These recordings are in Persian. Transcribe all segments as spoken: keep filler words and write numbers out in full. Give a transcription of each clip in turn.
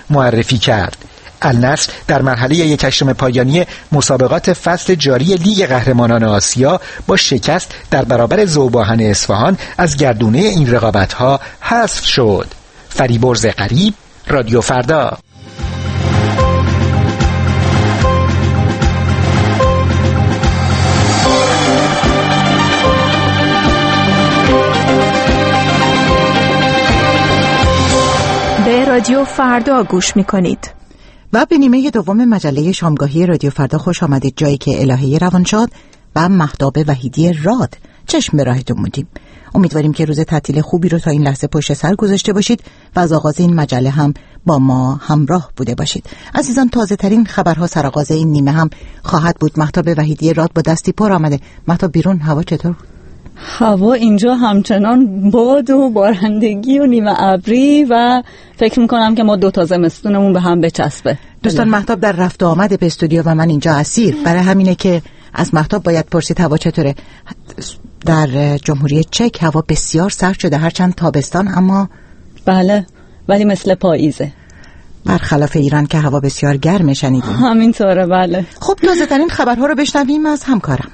معرفی کرد. النصر در مرحله یک هشتم پایانی مسابقات فصل جاری لیگ قهرمانان آسیا با شکست در برابر ذوباهن اصفهان از گردونه این رقابت‌ها حذف شد. فریبرز غریب، رادیو فردا. به رادیو فردا گوش می‌کنید. و به نیمه دوم مجله شامگاهی رادیو فردا خوش آمدید، جایی که الهه روانشاد و مهتاب وحیدی راد چشم به راهتون بودیم. امیدواریم که روز تعطیل خوبی رو تا این لحظه پشت سر گذاشته باشید و از آغاز این مجله هم با ما همراه بوده باشید. عزیزان، تازه ترین خبرها سرآغاز این نیمه هم خواهد بود. مهتاب وحیدی راد با دستی پر آمده. مهتاب، بیرون هوا چطور؟ هوا اینجا همچنان باد و بارندگی و نیمه ابری و فکر میکنم که ما دو تا زمستونمون به هم بچسبه. دوستان، مهتاب در رفت و آمد به استودیو و من اینجا اسیر. برای همینه که از مهتاب باید پرسید هوا چطوره. در جمهوری چک هوا بسیار سرد شده، هرچند تابستان اما بله، ولی مثل پاییزه، برخلاف ایران که هوا بسیار گرمه. شنیدیم همینطوره. بله. خب تازه ترین خبرها رو بشنویم از همکارم.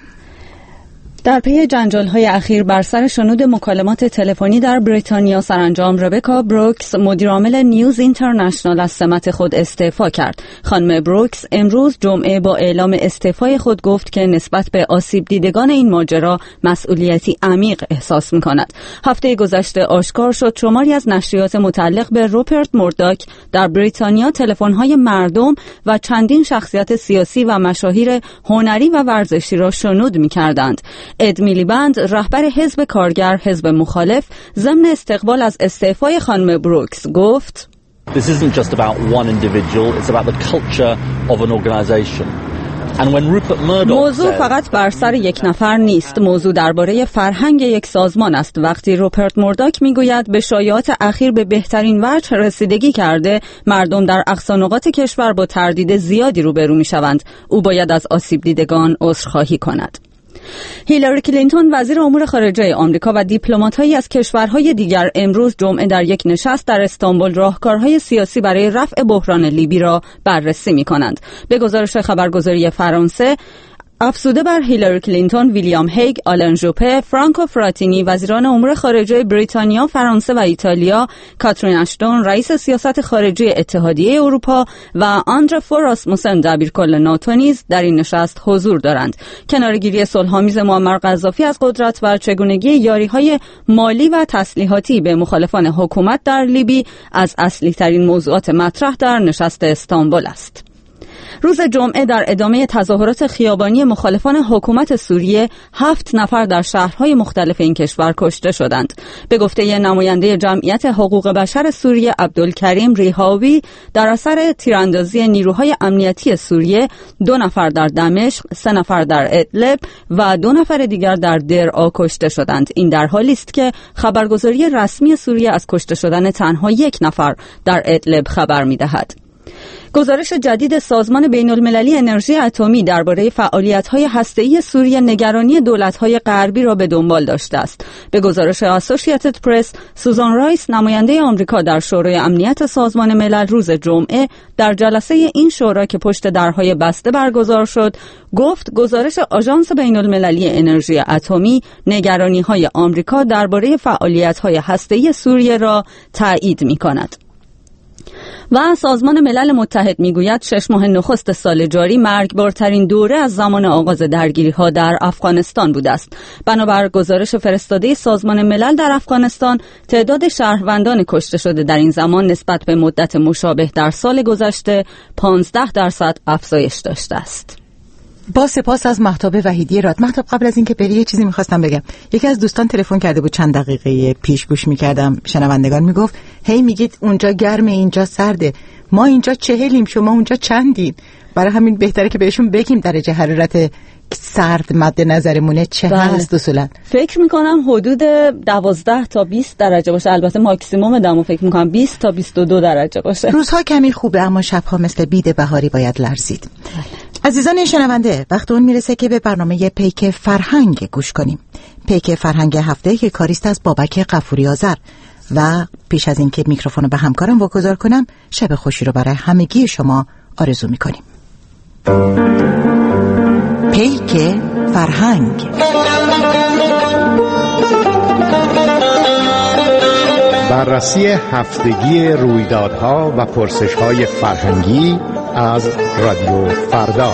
در پی جنجال‌های اخیر بر سر شنود مکالمات تلفنی در بریتانیا سرانجام ربکا بروکس مدیرعامل نیوز اینترنشنال از سمت خود استعفا کرد. خانم بروکس امروز جمعه با اعلام استعفای خود گفت که نسبت به آسیب دیدگان این ماجرا مسئولیتی عمیق احساس می‌کند. هفته گذشته آشکار شد شماری از نشریات متعلق به روپرت مورداک در بریتانیا تلفن‌های مردم و چندین شخصیت سیاسی و مشاهیر هنری و ورزشی را شنود می‌کردند. اد میلیبند رهبر حزب کارگر حزب مخالف ضمن استقبال از استعفای خانم بروکس گفت This isn't just about one individual, it's about the culture of an organization. And when Rupert Murdoch موضوع فقط بر سر یک نفر نیست، موضوع درباره فرهنگ یک سازمان است. وقتی روپرت مورداک میگوید به شایعات اخیر به بهترین وجه رسیدگی کرده، مردم در اقصا نقاط کشور با تردید زیادی روبرو میشوند. او باید از آسیب دیدگان عذرخواهی کند. هیلاری کلینتون وزیر امور خارجه آمریکا و دیپلمات‌هایی از کشورهای دیگر امروز جمعه در یک نشست در استانبول راهکارهای سیاسی برای رفع بحران لیبی را بررسی می‌کنند. به گزارش خبرگزاری فرانسه، افزوده بر هیلاری کلینتون، ویلیام هیگ، آلن ژوپه، فرانکو فراتینی وزیران امور خارجه بریتانیا، فرانسه و ایتالیا، کاترین اشتون رئیس سیاست خارجی اتحادیه اروپا و آندره فوراسموسن دبیرکل ناتو نیز در این نشست حضور دارند. کناره‌گیری صلح‌آمیز معمر قذافی از قدرت و چگونگی یاری‌های مالی و تسلیحاتی به مخالفان حکومت در لیبی از اصلی ترین موضوعات مطرح در نشست استانبول است. روز جمعه در ادامه تظاهرات خیابانی مخالفان حکومت سوریه هفت نفر در شهرهای مختلف این کشور کشته شدند. به گفته نماینده جمعیت حقوق بشر سوریه عبدالکریم ریحاوی، در اثر تیراندازی نیروهای امنیتی سوریه دو نفر در دمشق، سه نفر در ادلب و دو نفر دیگر در درعا کشته شدند. این در حالی است که خبرگزاری رسمی سوریه از کشته شدن تنها یک نفر در ادلب خبر می‌دهد. گزارش جدید سازمان بین‌المللی انرژی اتمی درباره فعالیت‌های هسته‌ای سوریه نگرانی دولت‌های غربی را به دنبال داشته است. به گزارش اسوسییتد پرس، سوزان رایس نماینده آمریکا در شورای امنیت سازمان ملل روز جمعه در جلسه این شورا که پشت درهای بسته برگزار شد، گفت گزارش آژانس بین‌المللی انرژی اتمی نگرانی‌های آمریکا درباره فعالیت‌های هسته‌ای سوریه را تایید می‌کند. و سازمان ملل متحد میگوید شش ماه نخست سال جاری مرگبارترین دوره از زمان آغاز درگیری‌ها در افغانستان بوده است. بنابر گزارش فرستاده سازمان ملل در افغانستان، تعداد شهروندان کشته شده در این زمان نسبت به مدت مشابه در سال گذشته پانزده درصد افزایش داشته است. با سپاس از مهتاب وحیدی راد. مهتاب، قبل از اینکه بری یه چیزی می‌خواستم بگم. یکی از دوستان تلفن کرده بود، چند دقیقه پیش گوش می‌کردم، شنوندگان میگفت هی میگید اونجا گرمه اینجا سرده، ما اینجا چهلیم شما اونجا چندین. برای همین بهتره که بهشون بگیم درجه حرارت سرد مد نظرمونه چه بله. هست اصولا؟ فکر میکنم حدود دوازده تا بیست درجه باشه. البته ماکسیموم دمو فکر میکنم بیست تا بیست و دو درجه باشه. روزها کمی خوبه اما شبها مثل بید بهاری باید لرزید. بله. عزیزان شنونده، وقت اون میرسه که به برنامه پیک فرهنگ گوش کنیم. پیک فرهنگ هفته که کاریست از بابک غفوری آذر. و پیش از اینکه میکروفون رو به همکارم واگذار کنم، شب خوشی رو برای همگی شما آرزو میکنیم. پیک فرهنگ. بررسی هفتگی رویدادها و پرسش‌های فرهنگی از رادیو فردا.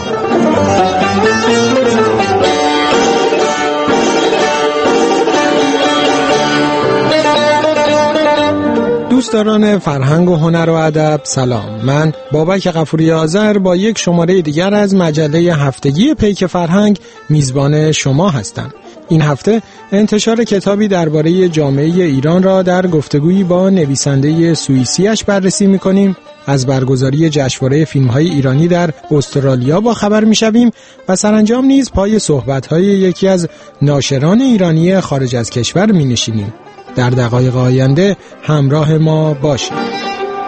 دوستداران فرهنگ و هنر و ادب، سلام. من بابک غفوری آذر با یک شماره دیگر از مجله هفتگی پیک فرهنگ میزبان شما هستم. این هفته انتشار کتابی درباره جامعه ایران را در گفتگویی با نویسنده سوئیسی‌اش بررسی می‌کنیم. از برگزاری جشنواره فیلم‌های ایرانی در استرالیا با خبر می‌شویم و سرانجام نیز پای صحبت‌های یکی از ناشران ایرانی خارج از کشور می‌نشینیم. در دقایق آینده همراه ما باشید.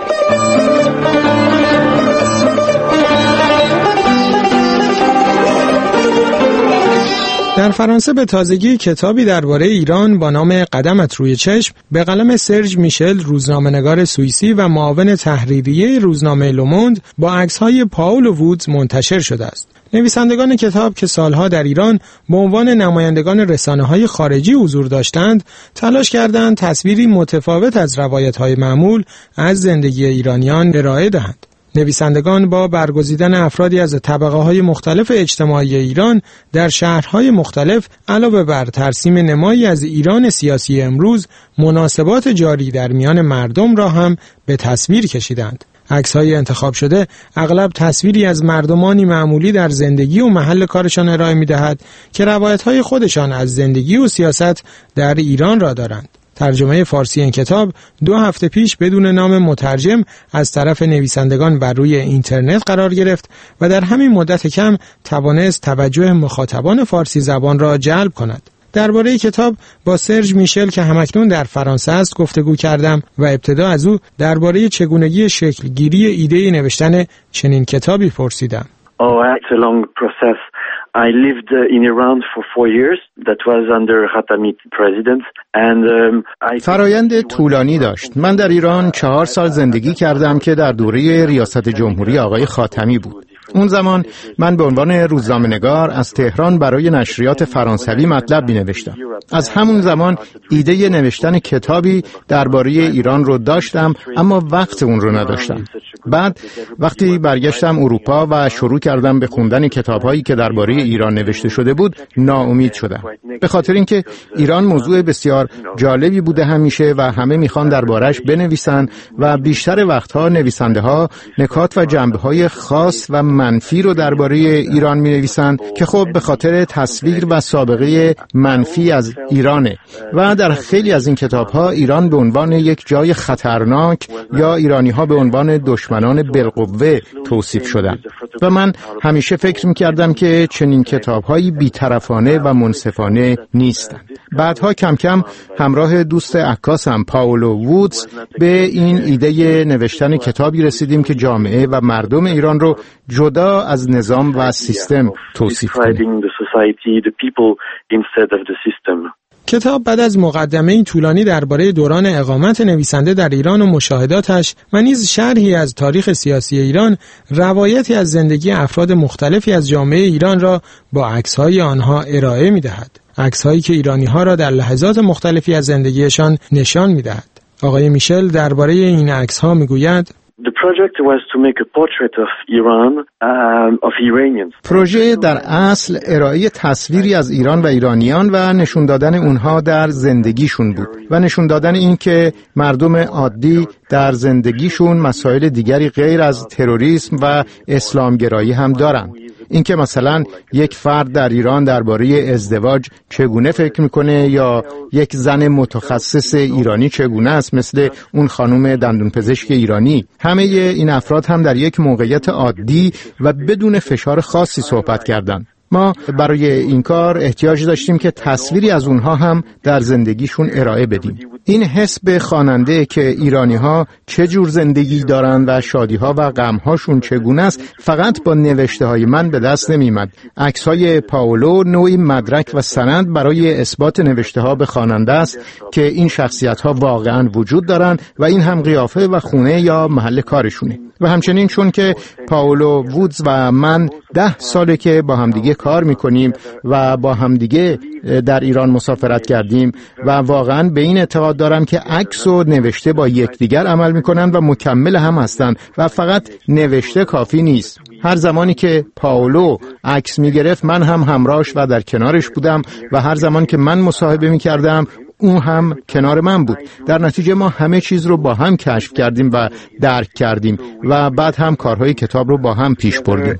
در فرانسه به تازگی کتابی درباره ایران با نام قدمت روی چشم به قلم سرژ میشل، روزنامه‌نگار سوئیسی و معاون تحریریه روزنامه لوموند، با عکس‌های پاول وودز منتشر شده است. نویسندگان کتاب که سالها در ایران به عنوان نمایندگان رسانه‌های خارجی حضور داشتند، تلاش کردند تصویری متفاوت از روایت‌های معمول از زندگی ایرانیان ارائه دهند. نویسندگان با برگزیدن افرادی از طبقه‌های مختلف اجتماعی ایران در شهرهای مختلف، علاوه بر ترسیم نمایی از ایران سیاسی امروز، مناسبات جاری در میان مردم را هم به تصویر کشیدند. عکس‌های انتخاب شده اغلب تصویری از مردمانی معمولی در زندگی و محل کارشان ارائه می‌دهد که روایت‌های خودشان از زندگی و سیاست در ایران را دارند. ترجمه فارسی این کتاب دو هفته پیش بدون نام مترجم از طرف نویسندگان بر روی اینترنت قرار گرفت و در همین مدت کم توانست توجه مخاطبان فارسی زبان را جلب کند. درباره کتاب با سرژ میشل که همکنون در فرانسه است گفتگو کردم و ابتدا از او درباره چگونگی شکلگیری ایده نوشتن چنین کتابی پرسیدم. Oh, it's a long process. I lived in Iran for four years. That was under Khatami president. And um, I فرایند طولانی داشت. من در ایران چهار سال زندگی کردم که در دوره ریاست جمهوری آقای خاتمی بود. اون زمان من به عنوان روزنامه‌نگار از تهران برای نشریات فرانسوی مطلب می‌نوشتم. از همون زمان ایده نوشتن کتابی درباره ایران رو داشتم، اما وقت اون رو نداشتم. بعد وقتی برگشتم اروپا و شروع کردم به خوندن کتاب‌هایی که درباره ایران نوشته شده بود، ناامید شدم. به خاطر اینکه ایران موضوع بسیار جالبی بوده همیشه و همه می‌خوان درباره‌اش بنویسن و بیشتر وقتها نویسنده‌ها نکات و جنبه‌های خاص و منفی رو درباره ایران می‌نویسن که خب به خاطر تصویر و سابقه منفی از ایرانه و در خیلی از این کتاب‌ها ایران به عنوان یک جای خطرناک یا ایرانی‌ها به عنوان دشمنان بالقوه توصیف شدن و من همیشه فکر می‌کردم که چنین کتاب‌هایی بی‌طرفانه و منصفانه نیستند. بعدها کم کم همراه دوست عکاسم پاولو وودز به این ایده نوشتن کتابی رسیدیم که جامعه و مردم ایران رو جدا از نظام و سیستم توصیف کنیم. کتاب بعد از مقدمه‌ای طولانی درباره دوران اقامت نویسنده در ایران و مشاهداتش و نیز شرحی از تاریخ سیاسی ایران، روایتی از زندگی افراد مختلفی از جامعه ایران را با عکس‌های آنها ارائه می‌دهد. عکس‌هایی که ایرانی‌ها را در لحظات مختلفی از زندگیشان نشان می‌دهد. آقای میشل درباره این عکس‌ها می‌گوید: The project was to make a portrait of Iran, um, of Iranians. پروژه در اصل ارائه تصویری از ایران و ایرانیان و نشون دادن اونها در زندگیشون بود و نشون دادن این که مردم عادی در زندگیشون مسائل دیگری غیر از تروریسم و اسلامگرایی هم دارن. این که مثلا یک فرد در ایران درباره ازدواج چگونه فکر میکنه یا یک زن متخصص ایرانی چگونه است، مثل اون خانم دندونپزشک ایرانی. همه این افراد هم در یک موقعیت عادی و بدون فشار خاصی صحبت کردند. ما برای این کار احتیاج داشتیم که تصویری از اونها هم در زندگیشون ارائه بدیم. این حس به خواننده که ایرانی‌ها چه جور زندگی دارن و شادی‌ها و غم‌هاشون چگونه است فقط با نوشته‌های من به دست نمی‌آمد. عکس‌های پائولو نوعی مدرک و سند برای اثبات نوشته‌ها به خواننده است که این شخصیت‌ها واقعاً وجود دارن و این هم قیافه و خونه یا محل کارشونه. و همچنین چون که پائولو وودز و من ده ساله که با همدیگه کار میکنیم و با همدیگه در ایران مسافرت کردیم و واقعا به این اعتقاد دارم که عکس و نوشته با یکدیگر عمل میکنن و مکمل هم هستن و فقط نوشته کافی نیست. هر زمانی که پائولو عکس میگرفت من هم همراهش و در کنارش بودم و هر زمان که من مصاحبه میکردم اون هم کنار من بود. در نتیجه ما همه چیز رو با هم کشف کردیم و درک کردیم و بعد هم کارهای کتاب رو با هم پیش بردیم.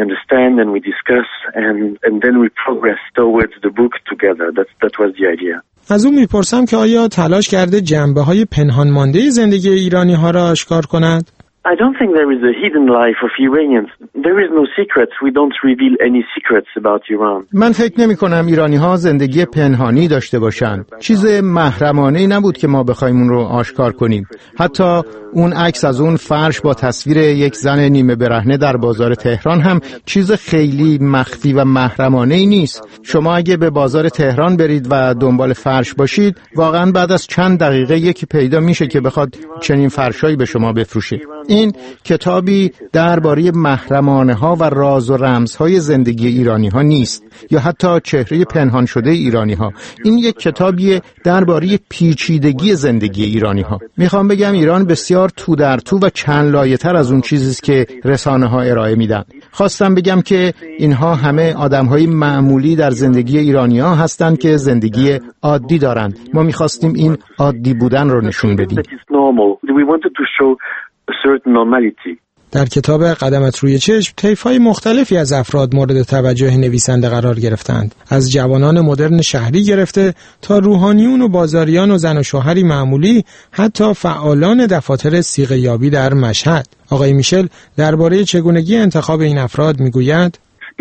از اون میپرسم که آیا تلاش کرده جنبه‌های پنهان مانده زندگی ایرانی ها را آشکار کند؟ I don't think there is a hidden life of Iranians. There is no secrets. We don't reveal any secrets about Iran. من فکر نمی کنم ایرانی ها زندگی پنهانی داشته باشند. چیز محرمانه‌ای نبود که ما بخوایم اون رو آشکار کنیم. حتی اون عکس از اون فرش با تصویر یک زن نیمه برهنه در بازار تهران هم چیز خیلی مخفی و محرمانه‌ای نیست. شما اگه به بازار تهران برید و دنبال فرش باشید، واقعاً بعد از چند دقیقه یکی پیدا میشه که بخواد چنین فرشایی به شما بفروشه. این کتابی درباره محرمانه‌ها و راز و رمزهای زندگی ایرانی‌ها نیست یا حتی چهره پنهان شده ایرانی‌ها. این یک کتابی درباره پیچیدگی زندگی ایرانی‌ها. میخوام بگم ایران بسیار تو در تو و چند لایه‌تر از اون چیزی است که رسانه‌ها ارائه میدن. خواستم بگم که اینها همه آدم‌های معمولی در زندگی ایرانی‌ها هستند که زندگی عادی دارند. ما می‌خواستیم این عادی بودن رو نشون بدیم. در کتاب قدمت روی چشم طیف‌های مختلفی از افراد مورد توجه نویسنده قرار گرفتند، از جوانان مدرن شهری گرفته تا روحانیون و بازاریان و زن و شوهری معمولی، حتی فعالان دفاتر صیغه‌یابی در مشهد. آقای میشل درباره چگونگی انتخاب این افراد میگوید: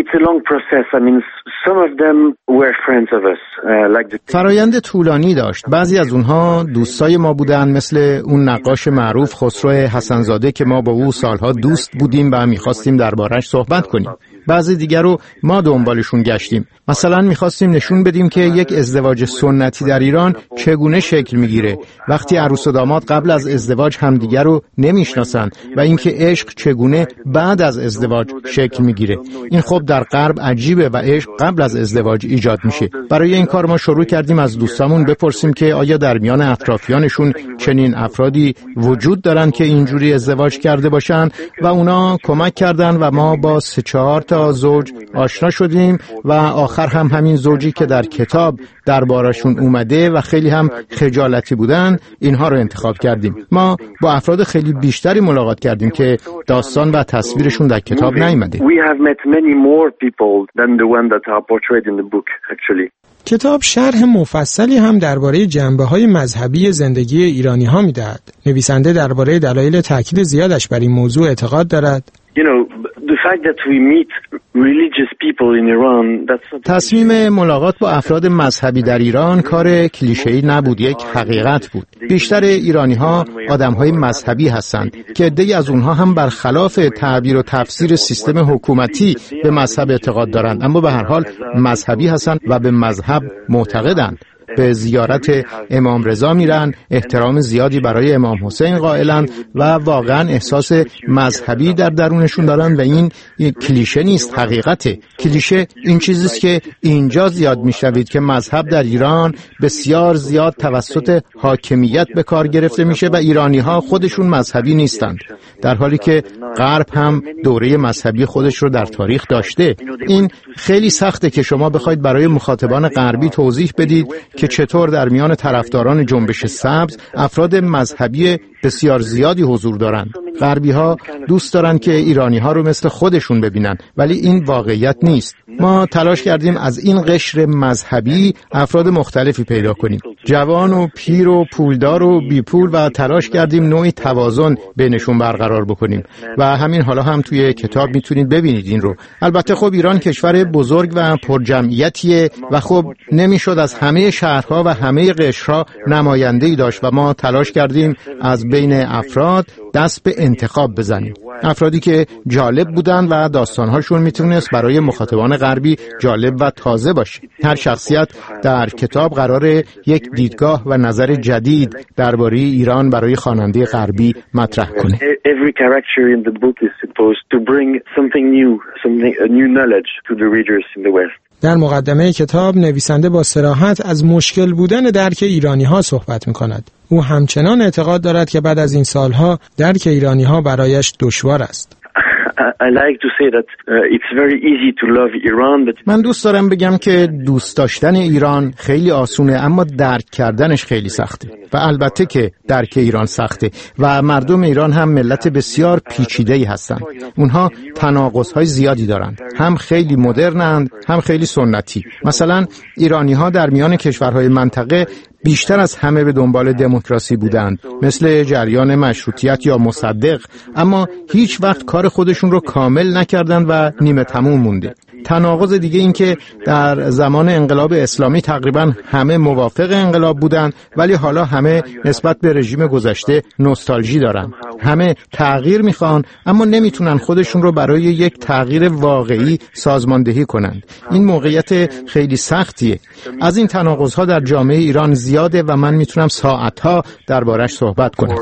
فرایند طولانی داشت. بعضی از اونها دوستای ما بودن، مثل اون نقاش معروف خسرو حسن‌زاده که ما با او سالها دوست بودیم و می‌خواستیم درباره‌اش صحبت کنیم. بعضی دیگر رو ما دنبالشون گشتیم. مثلا می‌خواستیم نشون بدیم که یک ازدواج سنتی در ایران چگونه شکل می‌گیره وقتی عروس و داماد قبل از ازدواج همدیگر رو نمی‌شناسن و اینکه عشق چگونه بعد از ازدواج شکل می‌گیره. این خب در غرب عجیبه و عشق قبل از ازدواج ایجاد میشه. برای این کار ما شروع کردیم از دوستامون بپرسیم که آیا در میان اطرافیانشون چنین افرادی وجود دارن که اینجوری ازدواج کرده باشن و اونا کمک کردن و ما با سه چهار تا زوج آشنا شدیم و آخر هم همین زوجی که در کتاب دربارشون اومده و خیلی هم خجالتی بودن، اینها رو انتخاب کردیم. ما با افراد خیلی بیشتری ملاقات کردیم که داستان و تصویرشون در کتاب نیامده. کتاب شرح مفصلی هم درباره جنبه‌های مذهبی زندگی ایرانی‌ها می‌دهد. نویسنده درباره دلایل تاکید زیادش بر این موضوع اعتقاد دارد. تصمیم ملاقات با افراد مذهبی در ایران کار کلیشه‌ای نبود، یک حقیقت بود. بیشتر ایرانی‌ها آدم‌های مذهبی هستند که عده‌ای از اونها هم برخلاف تعبیر و تفسیر سیستم حکومتی به مذهب اعتقاد دارند، اما به هر حال مذهبی هستند و به مذهب معتقدند. به زیارت امام رضا میرن، احترام زیادی برای امام حسین قائلن و واقعا احساس مذهبی در درونشون دارن و این کلیشه نیست، حقیقته. کلیشه این چیزیست که اینجا زیاد میشنوید که مذهب در ایران بسیار زیاد توسط حاکمیت به کار گرفته میشه و ایرانی‌ها خودشون مذهبی نیستند، در حالی که غرب هم دوره مذهبی خودش رو در تاریخ داشته. این خیلی سخته که شما بخواید برای مخاطبان غربی توضیح بدید که چطور در میان طرفداران جنبش سبز افراد مذهبی بسیار زیادی حضور دارند. غربی‌ها دوست دارند که ایرانی‌ها رو مثل خودشون ببینن، ولی این واقعیت نیست. ما تلاش کردیم از این قشر مذهبی افراد مختلفی پیدا کنیم. جوان و پیر و پولدار و بی پول و تلاش کردیم نوعی توازن بینشون برقرار بکنیم و همین حالا هم توی کتاب میتونید ببینید این رو. البته خب ایران کشور بزرگ و پرجمعیتیه و خب نمیشد از همه شهرها و همه قشرها نماینده‌ای داشت و ما تلاش کردیم از بین افراد دست به انتخاب بزنیم. افرادی که جالب بودن و داستانهاشون میتونست برای مخاطبان غربی جالب و تازه باشه. هر شخصیت در کتاب قراره یک دیدگاه و نظر جدید درباره ایران برای خواننده غربی مطرح کنه. Every character in the book is supposed to bring something new, something a new knowledge to the readers in the West. در مقدمه کتاب نویسنده با صراحت از مشکل بودن درک ایرانی‌ها صحبت می‌کند. او همچنان اعتقاد دارد که بعد از این سالها درک ایرانی‌ها برایش دشوار است. I like to say that uh, it's very easy to love Iran, but من دوست دارم بگم که دوست داشتن ایران خیلی آسونه اما درک کردنش خیلی سخته و البته که درک ایران سخته و مردم ایران هم ملت بسیار پیچیده‌ای هستند. اونها تناقض‌های زیادی دارند، هم خیلی مدرنند هم خیلی سنتی. مثلا ایرانی‌ها در میان کشورهای منطقه بیشتر از همه به دنبال دموکراسی بودند، مثل جریان مشروطیت یا مصدق، اما هیچ وقت کار خودشون رو کامل نکردند و نیمه تموم مونده. تناقض دیگه این که در زمان انقلاب اسلامی تقریبا همه موافق انقلاب بودند ولی حالا همه نسبت به رژیم گذشته نوستالژی دارن. همه تغییر میخوان اما نمیتونن خودشون رو برای یک تغییر واقعی سازماندهی کنند. این موقعیت خیلی سختیه. از این تناقض‌ها در جامعه ایران زیاده و من میتونم ساعتها دربارش صحبت کنم.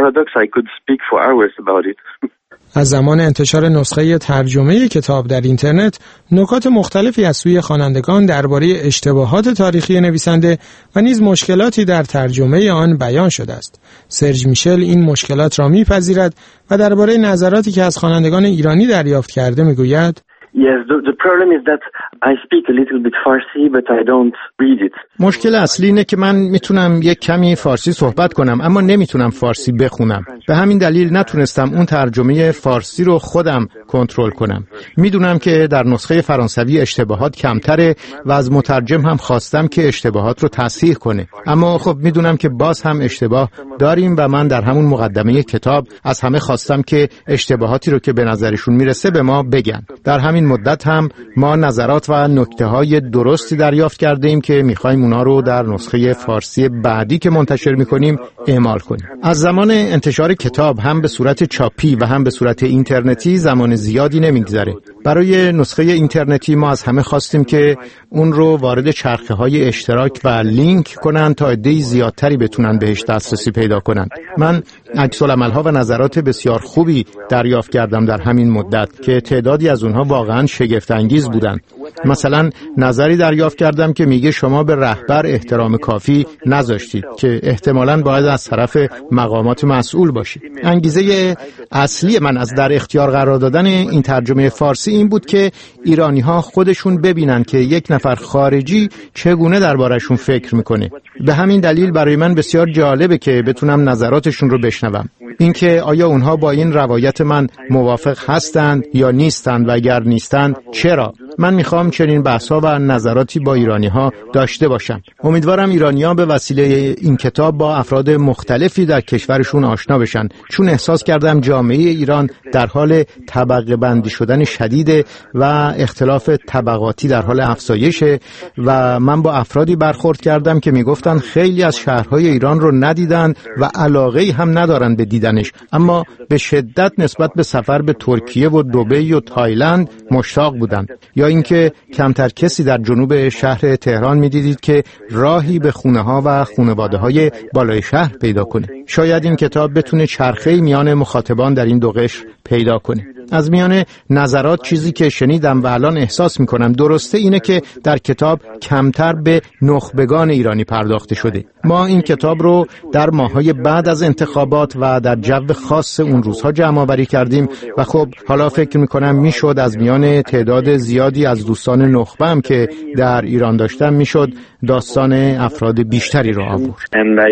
از زمان انتشار نسخه ترجمه کتاب در اینترنت، نکات مختلفی از سوی خوانندگان درباره اشتباهات تاریخی نویسنده و نیز مشکلاتی در ترجمه آن بیان شده است. سرج میشل این مشکلات را میپذیرد و درباره نظراتی که از خوانندگان ایرانی دریافت کرده میگوید: Yes, the, the problem is that I speak a little bit Farsi, but I don't read it. مشکل اصلی اینه که من میتونم یک کمی فارسی صحبت کنم اما نمیتونم فارسی بخونم. به همین دلیل نتونستم اون ترجمه فارسی رو خودم کنترل کنم. میدونم که در نسخه فرانسوی اشتباهات کمتره و از مترجم هم خواستم که اشتباهات رو تصحیح کنه. اما خب میدونم که باز هم اشتباه داریم و من در همون مقدمه کتاب از همه خواستم که اشتباهاتی رو که به نظرشون میرسه به ما بگن. در همین مدت هم ما نظرات و نکته‌های درستی دریافت کرده ایم که می‌خوایم اونا رو در نسخه فارسی بعدی که منتشر می‌کنیم اعمال کنیم. از زمان انتشار کتاب هم به صورت چاپی و هم به صورت اینترنتی زمان زیادی نمی‌گذره. برای نسخه اینترنتی ما از همه خواستیم که اون رو وارد چرخه‌های اشتراک و لینک کنن تا عده‌ای زیادتری بتونن بهش دسترسی پیدا کنن. من عکس‌العمل‌ها و نظرات بسیار خوبی دریافت کردم در همین مدت که تعدادی از اونها واقعاً شگفت انگیز بودن. مثلا نظری دریافت کردم که میگه شما به رهبر احترام کافی نذاشتید که احتمالاً باید از طرف مقامات مسئول باشید. انگیزه اصلی من از در اختیار قرار دادن این ترجمه فارسی این بود که ایرانی‌ها خودشون ببینن که یک نفر خارجی چگونه دربارشون فکر میکنه. به همین دلیل برای من بسیار جالبه که بتونم نظراتشون رو بشنوم. اینکه آیا اونها با این روایت من موافق هستند یا نیستند و اگر نیستند چرا؟ من میخوام چنین بحث‌ها و نظراتی با ایرانی‌ها داشته باشم. امیدوارم ایرانی‌ها به وسیله این کتاب با افراد مختلفی در کشورشون آشنا بشن، چون احساس کردم جامعه ایران در حال طبقه بندی شدن شدید و اختلاف طبقاتی در حال افزایشه و من با افرادی برخورد کردم که میگفتن خیلی از شهرهای ایران رو ندیدن و علاقه‌ای هم ندارن به دیدنش، اما به شدت نسبت به سفر به ترکیه و دبی و تایلند مشتاق بودند. یا اینکه کمتر کسی در جنوب شهر تهران می‌دیدید که راهی به خونه‌ها و خانواده‌های بالای شهر پیدا کنه. شاید این کتاب بتونه چرخه‌ای میان مخاطبان در این دو قشر پیدا کنه. از میان نظرات چیزی که شنیدم و الان احساس میکنم درسته اینه که در کتاب کمتر به نخبگان ایرانی پرداخته شده. ما این کتاب رو در ماهای بعد از انتخابات و در جو خاص اون روزها جمع آوری کردیم و خب حالا فکر میکنم میشد از میان تعداد زیادی از دوستان نخبه‌ام که در ایران داشتم میشد داستان افراد بیشتری رو آورد.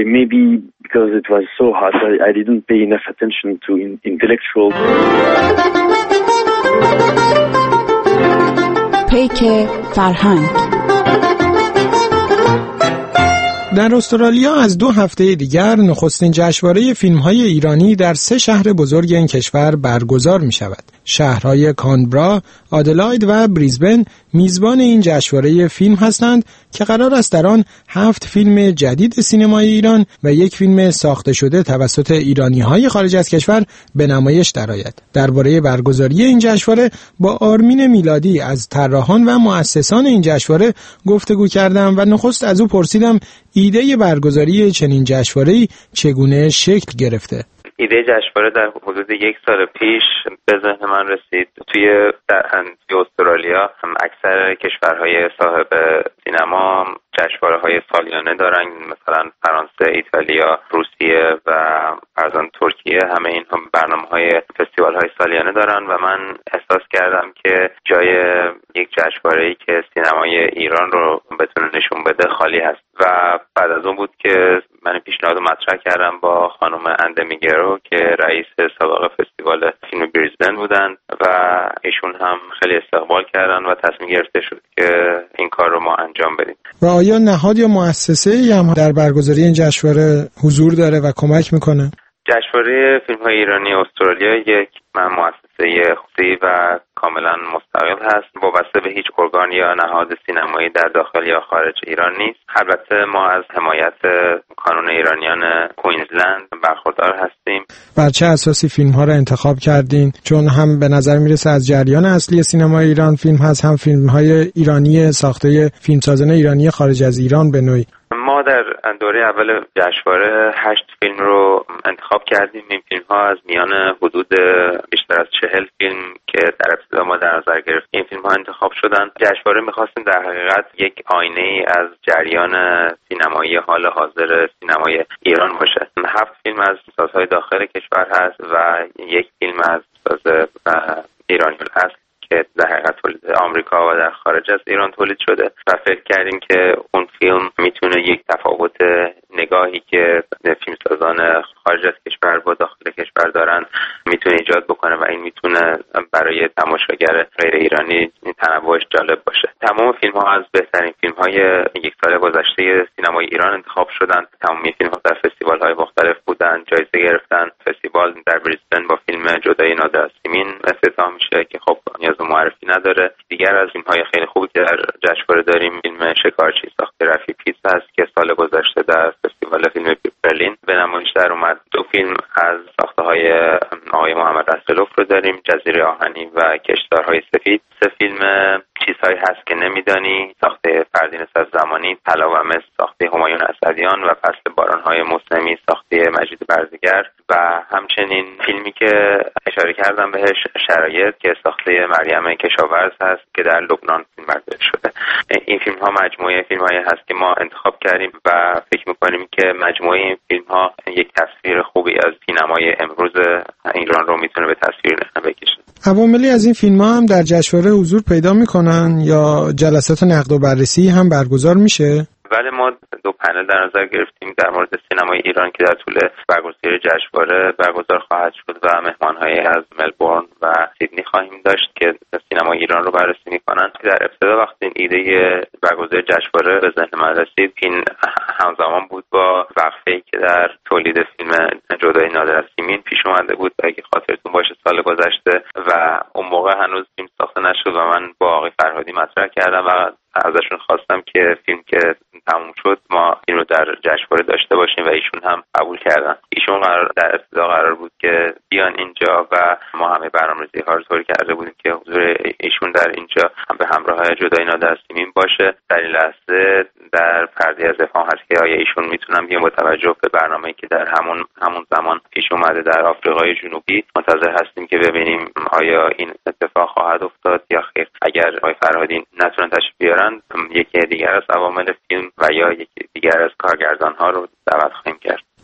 Because it was so hot, I, I didn't pay enough attention to in, intellectual. پیک فرهنگ. در استرالیا از دو هفته دیگر نخستین جشنواره فیلم‌های ایرانی در سه شهر بزرگ این کشور برگزار می‌شود. شهرهای کانبرا، آدلاید و بریزبن میزبان این جشنواره فیلم هستند که قرار است در آن هفت فیلم جدید سینمای ایران و یک فیلم ساخته شده توسط ایرانی‌های خارج از کشور به نمایش درآید. درباره برگزاری این جشنواره با آرمین میلادی از طراحان و مؤسسان این جشنواره گفتگو کردم و نخست از او پرسیدم ایده برگزاری چنین جشنواره‌ای چگونه شکل گرفته. ایده جشنواره در حدود یک سال پیش به ذهن من رسید. توی در استرالیا اکثر کشورهای صاحب سینما جشنواره‌های سالیانه دارن، مثلا فرانسه، ایتالیا، روسیه و فرزند ترکیه، همه اینها برنامه‌های فستیوال‌های سالیانه دارن و من احساس کردم که جای یک جشنواره‌ای که سینمای ایران رو بتونه نشون بده خالی هست و بعد از اون بود که من پیشنهاد مطرح کردم با خانم اندمیگرو که رئیس سابق فستیوال فیلم بریزبن بودن و ایشون هم خیلی استقبال کردن و تصمیم گرفته شد که این کار رو ما انجام بدیم. و آیا نهاد یا مؤسسه‌ای هم در برگزاری این جشنواره حضور داره و کمک میکنه؟ جشنواره فیلم‌های ایرانی استرالیا یک مؤسسه خصوصی و کاملا مستقل هست، وابسته به هیچ ارگان یا نهاد سینمایی در داخل یا خارج ایران نیست. البته ما از حمایت کانون ایرانیان کوینزلند برخوردار هستیم. بر چه اساسی فیلم‌ها را انتخاب کردین؟ چون هم به نظر میرسه از جریان اصلی سینمای ایران فیلم هست، هم فیلم‌های ایرانی ساخته فیلمسازان ایرانی خارج از ایران به نوعی. ما در دوره اول جشنواره هشت فیلم رو انتخاب کردیم. این فیلم ها از میان حدود بیشتر از چهل فیلم که در ابتدا ما در نظر گرفتیم این فیلم ها انتخاب شدن. جشنواره می‌خواستیم در حقیقت یک آینه ای از جریان سینمایی حال حاضر سینمای ایران باشه. هفت فیلم از سازهای داخل کشور هست و یک فیلم از ساز ایرانی الاصل که در حقیقت تولید آمریکا و در خارج از ایران تولید شده و فکر کردیم که اون فیلم میتونه یک تفاوت نگاهی که فیلمسازان خارج از کشور با داخل کشور دارن میتونه ایجاد بکنه و این میتونه برای تماشاگر غیر ایرانی این تنوعش جالب باشه. تمام فیلم ها از بهترین فیلم های یک سال گذشته سینمای ایران انتخاب شدن. تمام فیلم ها در فستیوال های مختلف بودن، جایزه گرفتن. فستیوال در بریزبن با فیلم جدایی نادر از سیمین افتتاح میشه که خب نیاز به معرفی نداره. دیگر از فیلم های خیلی خوبی که در جشنواره داریم فیلم شکارچی ساخته رفی پیس هست که سال گذشته در فستیوال فیلم برلین به نمایش در اومد. دو فیلم از ساخته های آقای محمد رسولوف رو داریم، جزیره آهنی و کشتارهای سفید. سه فیلم چیزهایی هست که نمیدانی ساخته فردین صدزمانی، طلا و مس ساخته همایون اسدیان و فصل بارانهای موسمی ساخته مجید برزگر و همچنین فیلمی که اشاره کردم بهش شرایط که ساخته مریم کشاورز هست که در لبنان فیلم برداری شده. این فیلم ها مجموعه فیلم هایی هست که ما انتخاب کردیم و فکر میکنیم که مجموعه این فیلم ها یک تصویر خوبی از سینمای امروز ایران رو میتونه به تصویر بکشه. عواملی از این فیلم ها هم در جشنواره حضور پیدا میکنن یا جلسات نقد و بررسی هم برگزار میشه؟ بله، ما دو پنل در نظر گرفتیم در مورد سینمای ایران که در طول برگزاری جشنواره برگزار خواهد شد و مهمان‌هایی از ملبورن و سیدنی خواهیم داشت که سینمای ایران رو بررسی می‌کنن. در ابتدا وقتی این ایده برگزاری جشنواره به ذهن من رسید، این همزمان بود با وقفه‌ای که در تولید فیلم جدایی نادر از سیمین پیش اومده بود. اگه خاطرتون باشه سال گذشته و اون موقع هنوز فیلم ساخته نشد و من با آقای فرهادی مطرح کردم و ازشون خواستم که فیلم که تموم شد ما این رو در جشنواره داشته باشیم و ایشون هم قبول کردن. ایشون قرار در ابتدا قرار بود که بیان اینجا و ما همه برنامه‌ریزی ها رو طوری کرده بودیم که حضور ایشون در اینجا هم به همراه جدایی نادر سیمین باشه. در این لحظه در پرده از افهام هست که آیا ایشون میتونن بیان با توجه به برنامه‌ای که در همون همون زمان پیش اومده در آفریقای جنوبی. منتظر هستیم که ببینیم آیا این اتفاق خواهد افتاد یا خیر. اگر آقای فرهادی نتونن تشریف بیارن، یکی دیگر از عوامل فیلم و یا یکی دیگر از کارگردان ها رو دعوت خواهیم کرد.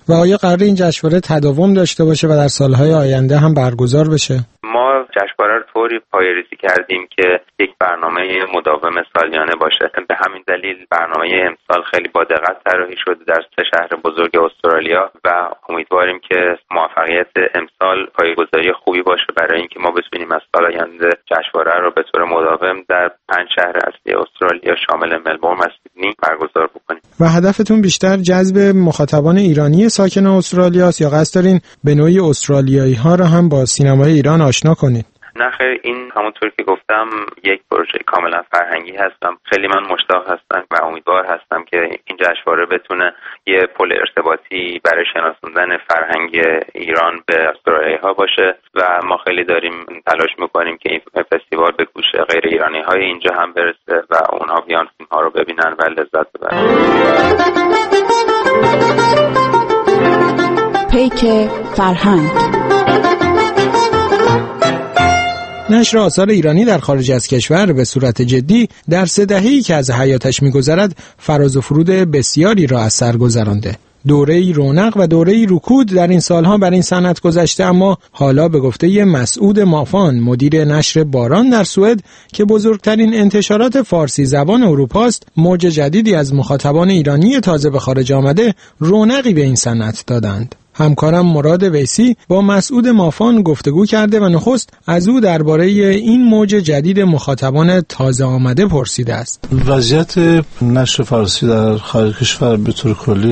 و آیا قرار این جشنواره تداوم داشته باشه و در سالهای آینده هم برگزار بشه؟ ما جشنواره رو طوری پایه‌ریزی کردیم که یک برنامه مداوم سالیانه باشه. به همین دلیل برنامه امسال خیلی با دقت طراحی شده در سه شهر بزرگ استرالیا و امیدواریم که موفقیت امسال پایه‌گذاری خوبی باشه برای اینکه ما بتونیم از سال آینده جشنواره رو به طور مداوم در پنج شهر اصلی استرالیا شامل ملبورن و سیدنی برگزار بکنیم. و هدفتون بیشتر جذب مخاطبان ایرانی ساکن استرالیاست یا قصد دارین به نوعی استرالیایی‌ها رو هم با سینمای ایران آشنا کنید؟ نه خیر، این همونطور که گفتم یک پروژه کاملا فرهنگی هستم. خیلی من مشتاق هستم و امیدوار هستم که این جشنواره بتونه یه پل ارتباطی برای شناسوندن فرهنگ ایران به استرالیایی‌ها باشه و ما خیلی داریم تلاش میکنیم که این فستیوال به گوش غیر ایرانی‌های اینجا هم برسه و اونها بیان فیلم‌ها رو ببینن و لذت ببرن. پیک فرهنگ. نشر آثار ایرانی در خارج از کشور به صورت جدی در سه دهه‌ای که از حیاتش می‌گذرد فراز و فرود بسیاری را از سر گذرانده. دوره‌ای رونق و دوره‌ای رکود در این سالها بر این صنعت گذشته، اما حالا به گفته مسعود مافان مدیر نشر باران در سوئد که بزرگترین انتشارات فارسی زبان اروپا است، موج جدیدی از مخاطبان ایرانی تازه به خارج آمده رونقی به این صنعت دادند. همکارم مراد ویسی با مسعود مافان گفتگو کرده و نخست از او درباره این موج جدید مخاطبان تازه آمده پرسیده است. وضعیت نشر فارسی در خارج کشور به طور کلی،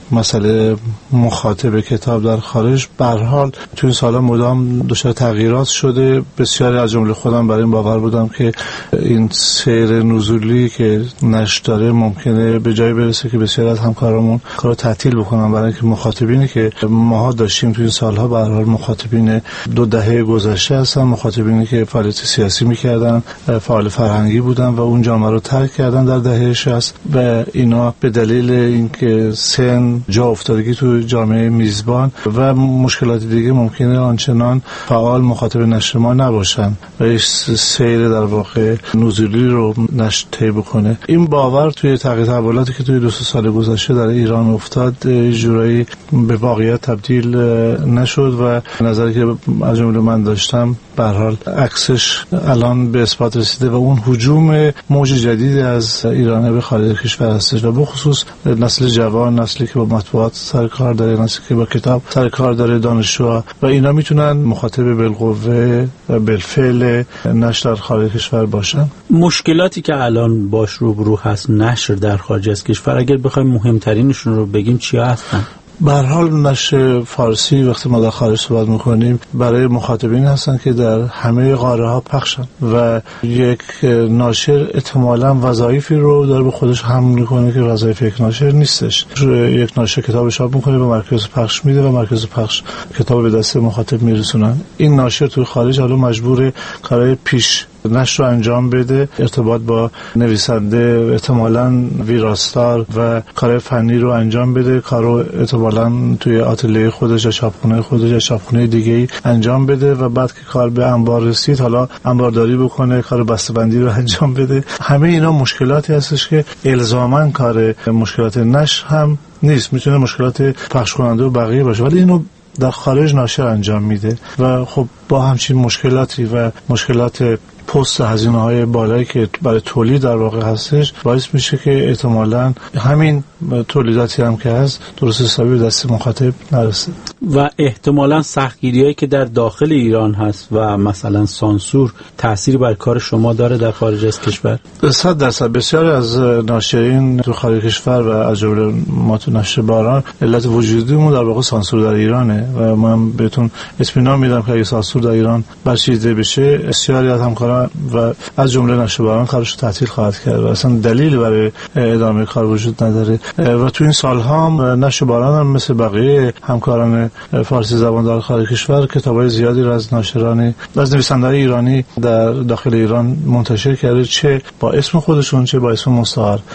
مسئله مخاطب کتاب در خارج به هر حال تو این سالا مدام دچار تغییرات شده. بسیاری از جمله خودم برای این باور بودم که این سیر نزولی که نشر داره ممکنه به جای برسه که بسیاری از همکارامون کارو تعطیل بکنن، برای اینکه مخاطبینی که ماها داشتیم تو این سالها به هر حال مخاطبین دو دهه گذشته هستن، مخاطبینی که فعالیت سیاسی می‌کردن، فعال فرهنگی بودن و اون جامعه رو ترک کردن در دهه شصت و اینا به دلیل اینکه سن جا افتادگی تو جامعه میزبان و مشکلات دیگه ممکنه آنچنان فعال مخاطب نشر ما نباشن و سیر در واقع نزولی رو نشر طی بکنه. این باور توی تغییر تحولاتی که توی دو سال گذشته در ایران افتاد جورایی به واقعیت تبدیل نشد و نظری که از جمله من داشتم به هر حال عکسش الان به اثبات رسیده و اون هجوم موج جدیدی از ایران به خارج کشور هستش و به خصوص نسل جوان، نسلی که با مطبوعات سر کار داره، نسلی که با کتاب سر کار داره، دانشجوها و اینا میتونن مخاطب بالقوه و بالفعل نشر در خارج کشور باشن. مشکلاتی که الان باش روبرو هست نشر در خارج از کشور، اگر بخوایم مهمترینشون رو بگیم چیا هستن؟ به هر حال نشر فارسی وقتی ما در خارج صحبت میکنیم برای مخاطبین هستن که در همه قاره ها پخشن و یک ناشر احتمالاً وظایفی رو داره به خودش حمل میکنه که وظایف یک ناشر نیستش. یک ناشر کتاب چاپ میکنه به مرکز پخش میده و مرکز پخش کتاب به دست مخاطب میرسونن. این ناشر توی خارج حالا مجبور کارهای پیش نشر رو انجام بده، ارتباط با نویسنده، احتمالاً ویراستار و کار فنی رو انجام بده، کارو احتمالاً توی آتلیه خودش یا چاپخونه خودش یا چاپخونه دیگه‌ای انجام بده و بعد که کار به انبار رسید حالا انبارداری بکنه، کار بسته‌بندی رو انجام بده. همه اینا مشکلاتی هستش که الزاماً کار مشکلات نشر هم نیست، میتونه مشکلات پخش کننده و بقیه باشه، ولی اینو در خارج ناشر انجام میده و خب با همچین مشکلاتی و مشکلات پست هزینه‌های بالایی که برای تولید در واقع هستش باعث میشه که احتمالاً همین تولیداتی هم که هست درست حسابی به دست مخاطب نرسه و احتمالاً سختگیری‌هایی که در داخل ایران هست و مثلا سانسور تأثیری بر کار شما داره در خارج از کشور؟ صد درصد. بسیاری از ناشرین تو خارج کشور و از جمله ما تو نشر باران علت وجودیمون در واقع سانسور در ایرانه و من بهتون اطمینان میدم که اگه سانسور در ایران برچیده بشه بسیاری از همکاران و از جمله نشر باران کارش تعطیل خواهد کرد و اصلا دلیلی برای ادامه کار وجود نداره و تو این سالها هم نشر باران هم مثل بقیه همکاران فارسی زبان در خارج کشور کتابای زیادی را از ناشران از نویسنده‌های ایرانی در داخل ایران منتشر کرده، چه با اسم خودشون چه با اسم مستعار. خب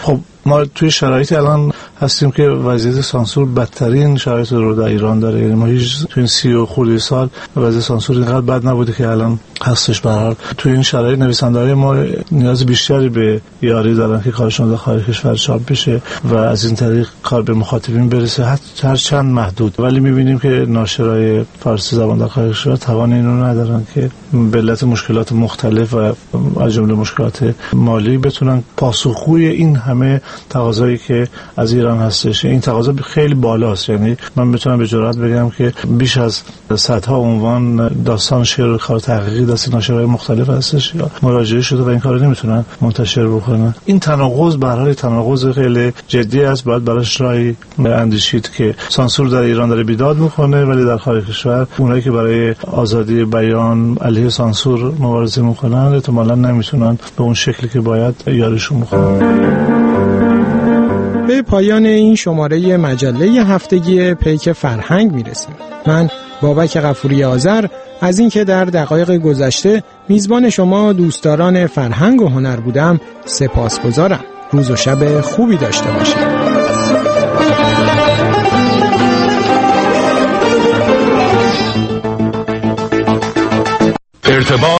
ما توی شرایطی الان هستیم که وضعیت سانسور بدترین شرایط رو در ایران داره. یعنی ما هیچ توی این سی و خورده سال وضعیت سانسور اینقدر بد نبوده که الان هستش. به هر حال توی این شرایط نویسنده‌های ما نیاز بیشتری به یاری دارن که کارشون در خارج کشور چاپ بشه و از این طریق کار به مخاطبین برسه، هر چند محدود. ولی می‌بینیم که ناشرای فارسی زبان در خارج کشور توان اینو ندارن که به علت مشکلات مختلف و از جمله مشکلات مالی بتونن پاسخگوی این همه تقاضایی که از ایران هستش. این تقاضا خیلی بالاست. یعنی من میتونم به جرئت بگم که بیش از صدها عنوان داستان شعر و کار تحقیقی دست ناشرای مختلف هستش یا مراجعه شده و این کارو نمیتونن منتشر بکنن. این تناقض به هر حال تناقض خیلی جدی است. باید براش راهی اندیشید که سانسور در ایران داره بیداد میکنه ولی در خارج کشور اونایی که برای آزادی بیان علیه سانسور مبارزه میکنن احتمالاً نمیتونن به اون شکلی که باید یاریشون بکنن. به پایان این شماره مجله هفتگی پیک فرهنگ میرسیم. من بابک غفوری آذر از اینکه در دقایق گذشته میزبان شما دوستداران فرهنگ و هنر بودم سپاسگزارم. روز و شب خوبی داشته باشید.